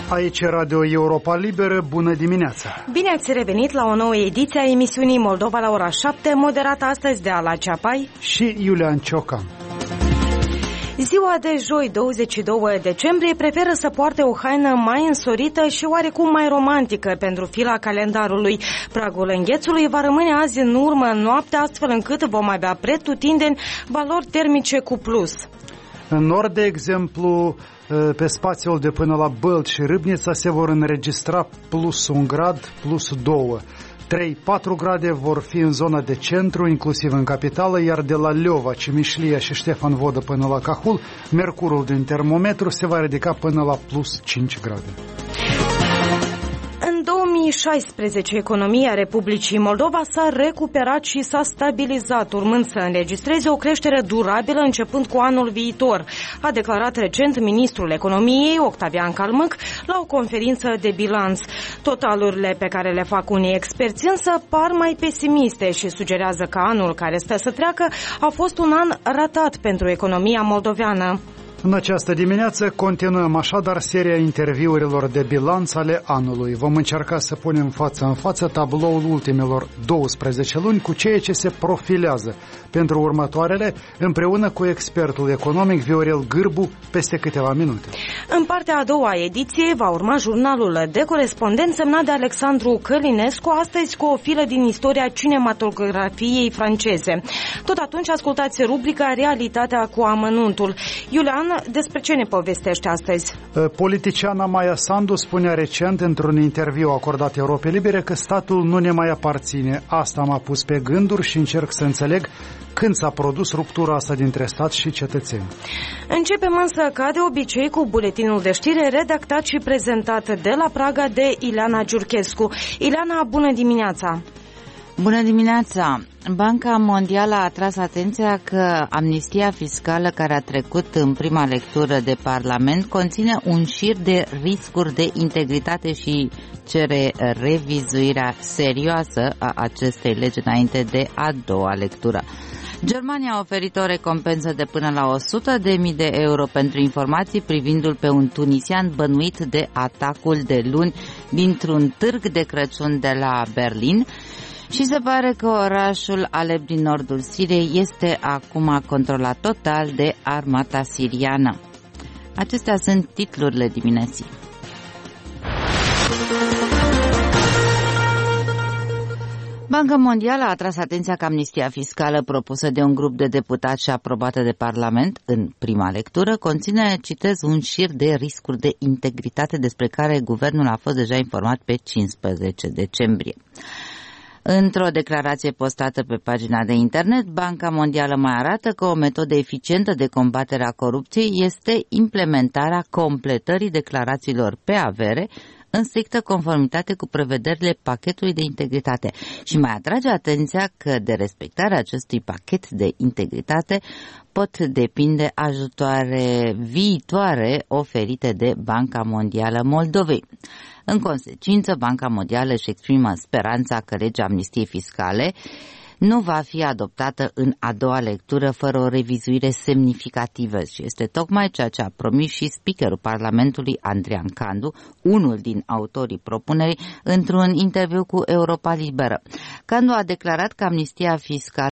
Aici Radio Europa Liberă, bună dimineața! Bine ați revenit la o nouă ediție a emisiunii Moldova la ora 7, moderată astăzi de Ala Ceapai și Iulian Ciocan. Ziua de joi, 22 decembrie, preferă să poarte o haină mai însorită și oarecum mai romantică pentru fila calendarului. Pragul înghețului va rămâne azi în urmă noaptea, astfel încât vom avea pretutindeni valori termice cu plus. În nord, de exemplu, pe spațiul de până la Bălt și Râbnița se vor înregistra plus 1 grad, plus 2. 3-4 grade vor fi în zona de centru, inclusiv în capitală, iar de la Leova, Cimișlia și Ștefan Vodă până la Cahul, mercurul din termometru se va ridica până la plus 5 grade. În 2016, economia Republicii Moldova s-a recuperat și s-a stabilizat, urmând să înregistreze o creștere durabilă începând cu anul viitor, a declarat recent ministrul economiei, Octavian Calmâc, la o conferință de bilanț. Totalurile pe care le fac unii experți însă par mai pesimiste și sugerează că anul care stă să treacă a fost un an ratat pentru economia moldoveană. În această dimineață continuăm așadar seria interviurilor de bilanț ale anului. Vom încerca să punem față în față tabloul ultimelor 12 luni cu ceea ce se profilează pentru următoarele, împreună cu expertul economic Viorel Gârbu peste câteva minute. În partea a doua ediție va urma jurnalul de corespondent semnat de Alexandru Călinescu, astăzi cu o filă din istoria cinematografiei franceze. Tot atunci ascultați rubrica Realitatea cu amănuntul. Iulian, despre ce ne povestește astăzi? Politiciana Maia Sandu spunea recent într-un interviu acordat Europei Libere că statul nu ne mai aparține. Asta m-a pus pe gânduri și încerc să înțeleg când s-a produs ruptura asta dintre stat și cetățeni. Începem însă, ca de obicei, cu buletinul de știre redactat și prezentat de la Praga de Ileana Giurchescu. Ileana, bună dimineața! Bună dimineața! Banca Mondială a atras atenția că amnistia fiscală care a trecut în prima lectură de Parlament conține un șir de riscuri de integritate și cere revizuirea serioasă a acestei legi înainte de a doua lectură. Germania a oferit o recompensă de până la 100.000 de euro pentru informații privindu-l pe un tunisian bănuit de atacul de luni dintr-un târg de Crăciun de la Berlin. Și se pare că orașul Alep din nordul Siriei este acum controlat total de armata siriană. Acestea sunt titlurile dimineții. Banca Mondială a atras atenția că amnistia fiscală propusă de un grup de deputați și aprobată de Parlament în prima lectură conține, citez, un șir de riscuri de integritate despre care guvernul a fost deja informat pe 15 decembrie. Într-o declarație postată pe pagina de internet, Banca Mondială mai arată că o metodă eficientă de combatere a corupției este implementarea completării declarațiilor pe avere în strictă conformitate cu prevederile pachetului de integritate și mai atrage atenția că de respectarea acestui pachet de integritate pot depinde ajutoare viitoare oferite de Banca Mondială Moldovei. În consecință, Banca Mondială își exprimă speranța că legea amnistiei fiscale nu va fi adoptată în a doua lectură fără o revizuire semnificativă și este tocmai ceea ce a promis și speakerul Parlamentului Andrian Candu, unul din autorii propunerii, într-un interviu cu Europa Liberă. Candu a declarat că amnistia fiscală